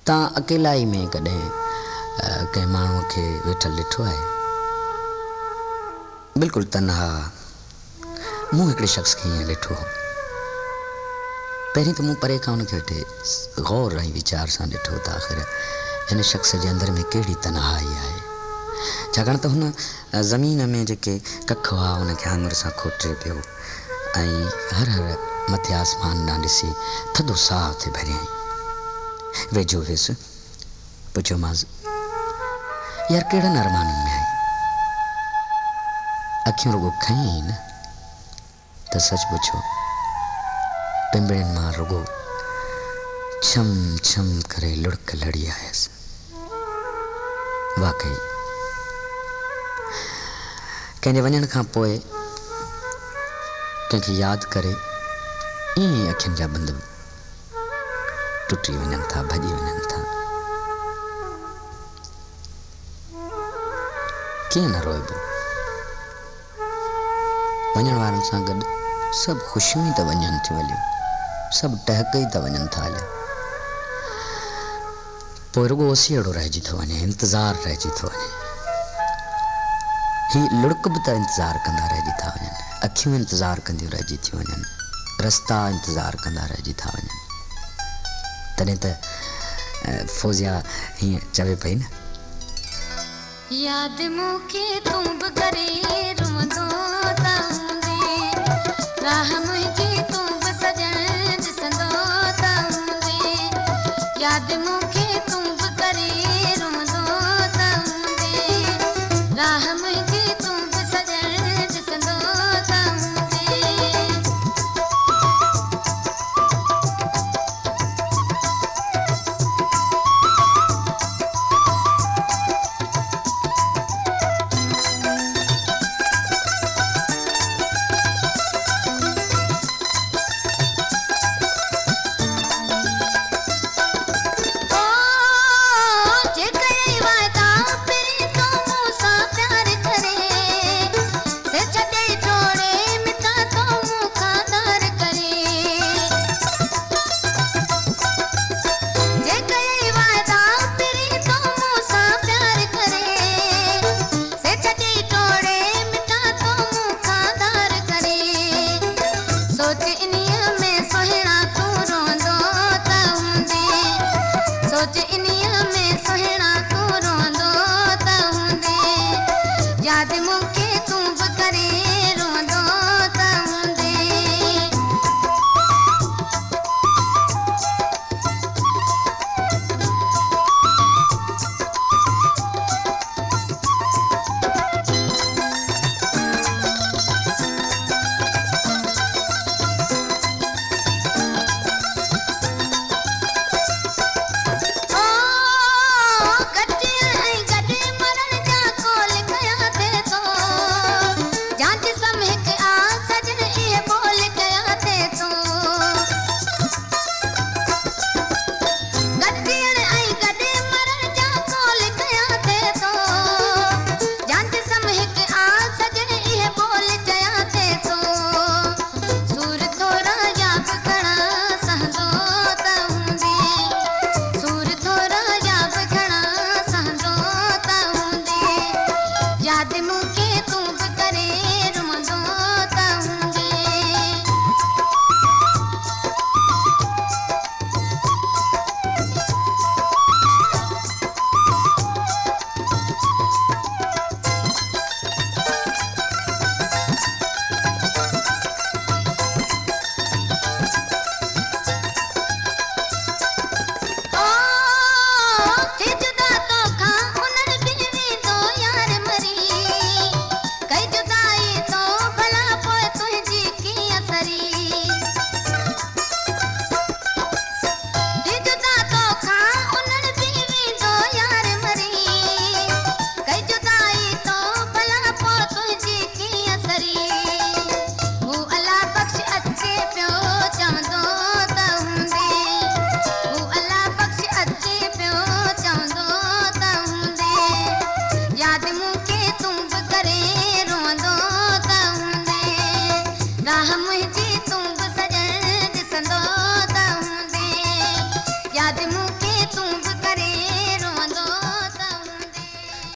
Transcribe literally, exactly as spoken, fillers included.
ता अकेलाई में कॾहिं कंहिं माण्हूअ खे वेठल ॾिठो आहे? बिल्कुलु तन्हा। मूं हिकिड़े शख़्स खे ईअं ॾिठो हो। पहिरीं त मूं परे खां हुनखे वेठे गौर ऐं वीचार सां ॾिठो त आख़िर हिन शख़्स जे अंदर में कहिड़ी तन्हाई आहे, छाकाणि त हुन ज़मीन में जेके कख हुआ हुनखे आङुर सां खोटे पियो ऐं हर हर मथे आसमान ॾांहुं ॾिसी थधो साह थे भरियईं। वेझो वियुसि, पुछियोमांसि, यार कहिड़नि अरमाननि में आई? अखियूं रुगो खईं न त सच पुछो, पिंबड़ियुनि मां रुगो छम छम करे लुड़क लड़ी आयसि। वाकई कंहिंजे वञण खां पोइ कंहिंखे यादि करे ईअं ई अखियुनि जा बंद टुटी वञनि था, भॼी वञनि था। कीअं न रोइबो? वञण वारनि सां गॾु सभु ख़ुशियूं ई त वञनि थियूं हलियूं, सभु टहक ई त वञनि था हलिया। पोइ रुगो ओसीड़ो रहिजी थो वञे, इंतज़ारु रहिजी थो वञे। ही लुड़क बि त इंतज़ारु कंदा रहिजी था वञनि, अखियूं इंतज़ारु कंदियूं रहिजी थियूं वञनि, रस्ता इंतज़ारु कंदा रहिजी था वञनि। तॾहिं त फौजिया हीअं चवे पई न, यादि मूंखे तूं बि करे रोंदो त हूंदे, राह मुंहिंजी तूं बि सॼण ॾिसंदो त हूंदे। यादि मूंखे तूं बि करे रोंदो त हूंदे, राह मुंहिंजी तूं बि सॼण ॾिसंदो त हूंदे। सोच इन्हीअ में सुहिणा तूं रोंदो त हूंदे, सोच इन्हीअ में